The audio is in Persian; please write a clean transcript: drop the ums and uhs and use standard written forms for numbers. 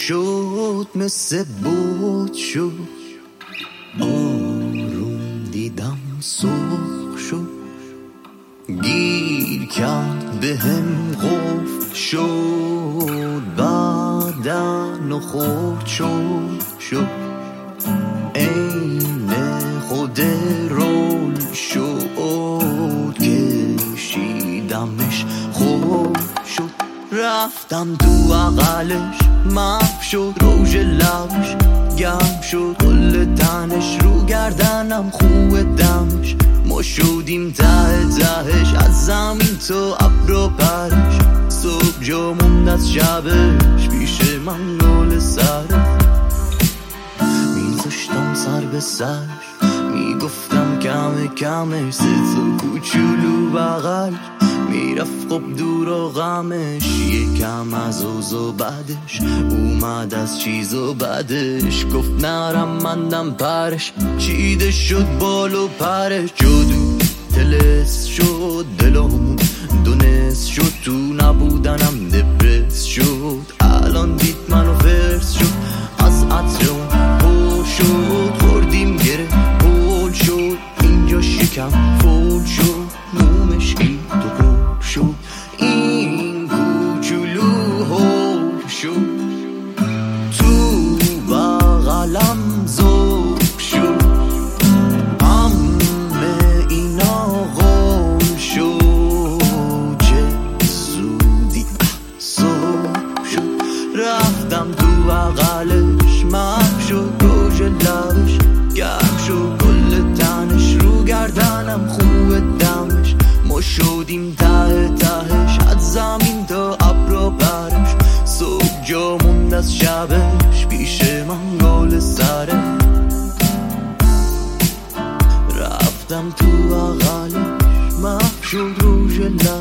شد مثل بود شد آروم دیدم سرخ شد گیر کرد به هم قفل شد بعدن و خورد شد این خود رول شد کشیدمش خوب شد رفتم تو عقلش محو شد روژ لبش گرم شد کل تنش رو گردنم خوب دمش ما شدیم ته تهش از زمین تا ابر و پرش صبح جا موند از شبش پیش من گل سرش میذاشتم سر به سرش میگفتم کمه کمش ستا کوچولو بغل میرفت خب دور و غمش یکم از اوز و بعدش اومد از چیز و بعدش گفت نرم مندم پرش چیده شد بال و پرش جادو تلس شد دلمون دونست شد تو نبودنم دپرس شد الان دید منو فرس شد از عطرم پر شد خوردیم گره پول شد اینجا شکم فول شد مومش گید و پر شد این کوچولو هول شد تو بغلم زوب شد همه اینا غول شد چه زودی صبح شد رفتم تو بغلش محو شد روژ لبش گرم شد کل تنش رو گردنم خوب دمش ما شدیم ته تهش از زمین تا ابر و پرش صبح جا موند از شبش پیش من گل سرش رفتم تو بغلش محو شد روژ لبش